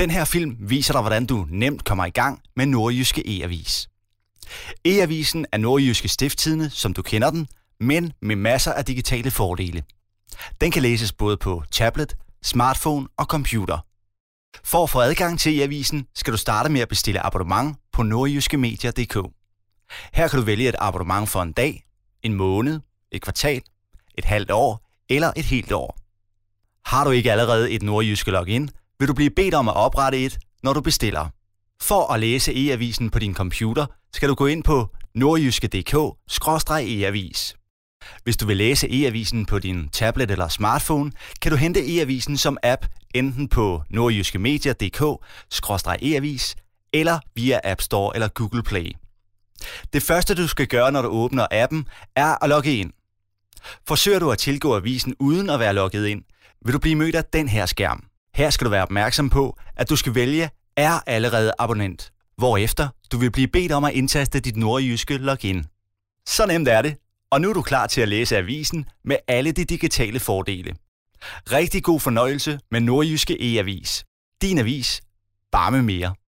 Den her film viser dig, hvordan du nemt kommer i gang med Nordjyske E-avis. E-avisen er Nordjyske Stiftstidende, som du kender den, men med masser af digitale fordele. Den kan læses både på tablet, smartphone og computer. For at få adgang til E-avisen, skal du starte med at bestille abonnement på nordjyskemedier.dk. Her kan du vælge et abonnement for en dag, en måned, et kvartal, et halvt år eller et helt år. Har du ikke allerede et Nordjyske login, vil du blive bedt om at oprette et, når du bestiller. For at læse E-avisen på din computer, skal du gå ind på nordjyske.dk/e-avis. Hvis du vil læse E-avisen på din tablet eller smartphone, kan du hente E-avisen som app enten på nordjyskemedier.dk/e-avis eller via App Store eller Google Play. Det første, du skal gøre, når du åbner appen, er at logge ind. Forsøger du at tilgå avisen uden at være logget ind, vil du blive mødt af den her skærm. Her skal du være opmærksom på, at du skal vælge er allerede abonnent, hvorefter du vil blive bedt om at indtaste dit Nordjyske login. Så nemt er det, og nu er du klar til at læse avisen med alle de digitale fordele. Rigtig god fornøjelse med Nordjyske E-avis. Din avis, bare med mere.